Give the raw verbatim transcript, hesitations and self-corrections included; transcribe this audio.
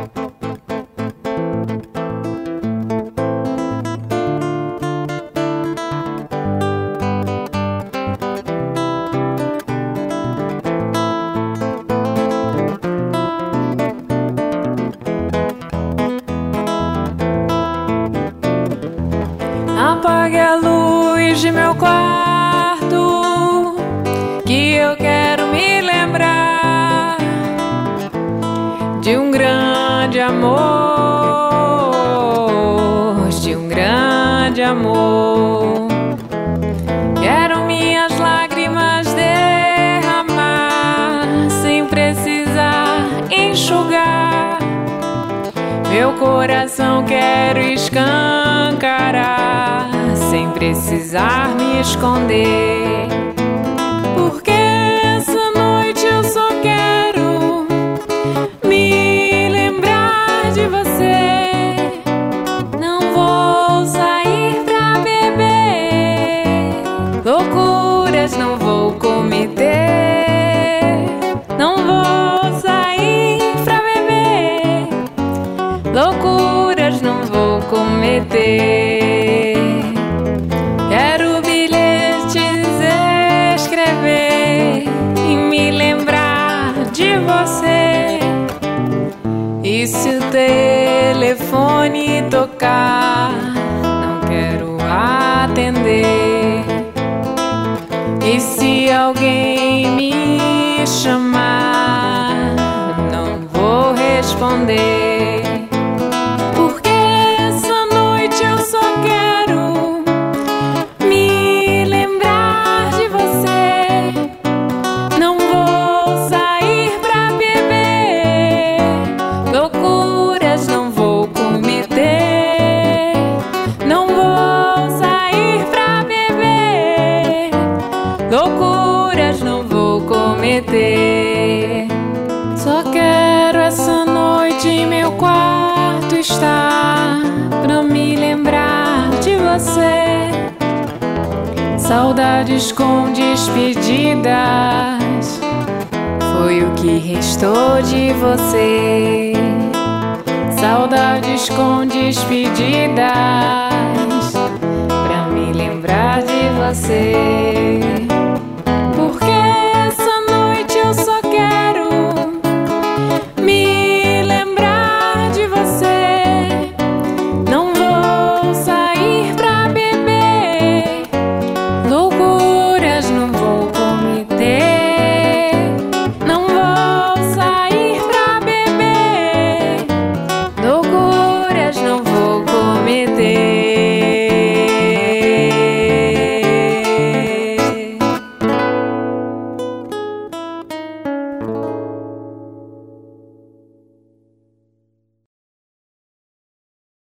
Apague a luz de meu quarto, que eu quero me lembrar de um grande amor, de um grande amor. Quero minhas lágrimas derramar, sem precisar enxugar. Meu coração quero escancarar, sem precisar me esconder. Porque essa noite eu só quero me lembrar de você. Não vou sair pra beber, loucuras não vou cometer. Não vou sair pra beber, loucuras não vou cometer. Quero bilhetes escrever e me lembrar de você. E se o telefone tocar, não quero atender. E se alguém me chamar, não vou responder. Porque essa noite eu só quero me lembrar de você. Não vou sair pra beber, loucuras não vou cometer. Não vou sair pra beber, loucuras não vou cometer. Só quero essa noite em meu quarto estar, pra me lembrar de você. Saudades com despedidas, foi o que restou de você. Saudades com despedidas, pra me lembrar de você.